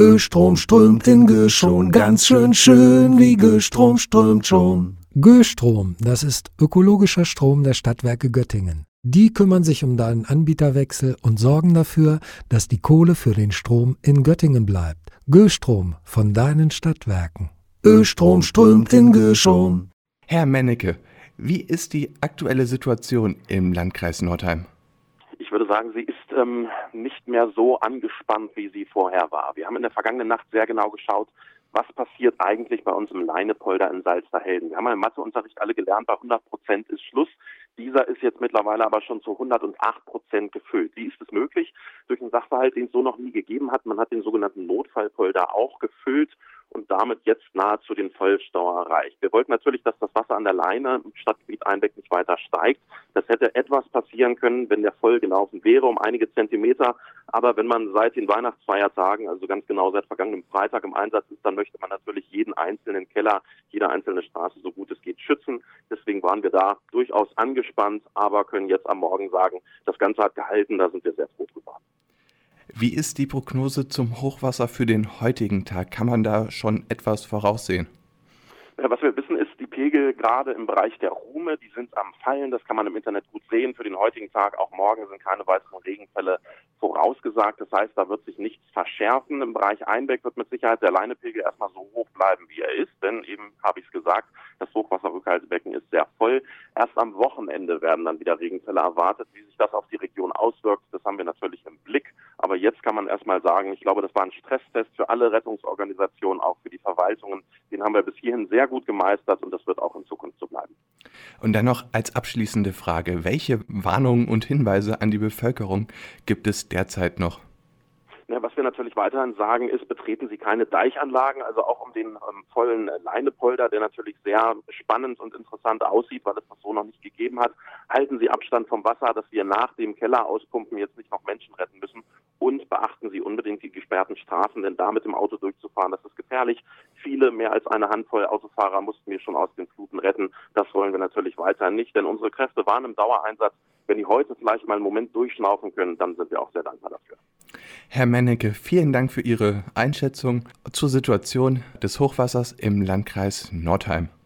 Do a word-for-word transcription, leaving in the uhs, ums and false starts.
Östrom strömt in Göschon, ganz schön schön, wie Göstrom strömt schon. Göstrom, das ist ökologischer Strom der Stadtwerke Göttingen. Die kümmern sich um deinen Anbieterwechsel und sorgen dafür, dass die Kohle für den Strom in Göttingen bleibt. Göstrom von deinen Stadtwerken. Östrom strömt in Göschon. Herr Mennecke, wie ist die aktuelle Situation im Landkreis Nordheim? Ich würde sagen, sie ist ähm, nicht mehr so angespannt, wie sie vorher war. Wir haben in der vergangenen Nacht sehr genau geschaut, was passiert eigentlich bei uns im Leinepolder in Salzderhelden. Wir haben im Matheunterricht alle gelernt, bei hundert Prozent ist Schluss. Dieser ist jetzt mittlerweile aber schon zu hundertacht Prozent gefüllt. Wie ist es möglich? Durch einen Sachverhalt, den es so noch nie gegeben hat. Man hat den sogenannten Notfallpolder auch gefüllt und damit jetzt nahezu den Vollstau erreicht. Wir wollten natürlich, dass das Wasser an der Leine im Stadtgebiet Einbeck nicht weiter steigt. Das hätte etwas passieren können, wenn der voll gelaufen wäre, um einige Zentimeter. Aber wenn man seit den Weihnachtsfeiertagen, also ganz genau seit vergangenem Freitag im Einsatz ist, dann möchte man natürlich jeden einzelnen Keller, jede einzelne Straße so gut es geht schützen. Deswegen waren wir da durchaus angespannt, aber können jetzt am Morgen sagen, das Ganze hat gehalten, da sind wir sehr froh drüber. Wie ist die Prognose zum Hochwasser für den heutigen Tag? Kann man da schon etwas voraussehen? Ja, was wir wissen, ist, die Pegel gerade im Bereich der Ruhme, die sind am Fallen. Das kann man im Internet gut sehen. Für den heutigen Tag, auch morgen, sind keine weiteren Regenfälle vorausgesagt. Das heißt, da wird sich nichts verschärfen. Im Bereich Einbeck wird mit Sicherheit der Leinepegel erstmal so hoch bleiben, wie er ist. Denn eben, habe ich es gesagt, das Hochwasserrückhaltebecken ist sehr voll. Erst am Wochenende werden dann wieder Regenfälle erwartet. Wie sich das auf die Region auswirkt, das haben wir natürlich im Blick. Aber jetzt kann man erstmal sagen, ich glaube, das war ein Stresstest für alle Rettungsorganisationen, auch für die Verwaltungen. Den haben wir bis hierhin sehr gut gemeistert und das wird auch in Zukunft so bleiben. Und dann noch als abschließende Frage, welche Warnungen und Hinweise an die Bevölkerung gibt es derzeit noch? Ja, was wir natürlich weiterhin sagen ist, betreten Sie keine Deichanlagen, also auch um den ähm, vollen Leinepolder, der natürlich sehr spannend und interessant aussieht, weil es das so noch nicht gegeben hat. Halten Sie Abstand vom Wasser, dass wir nach dem Keller auspumpen jetzt nicht noch Menschen retten müssen. Und beachten Sie unbedingt die gesperrten Straßen, denn da mit dem Auto durchzufahren, das ist gefährlich. Viele, mehr als eine Handvoll Autofahrer mussten wir schon aus den Fluten retten. Das wollen wir natürlich weiterhin nicht, denn unsere Kräfte waren im Dauereinsatz. Wenn die heute vielleicht mal einen Moment durchschnaufen können, dann sind wir auch sehr dankbar dafür. Herr Mennecke, vielen Dank für Ihre Einschätzung zur Situation des Hochwassers im Landkreis Nordheim.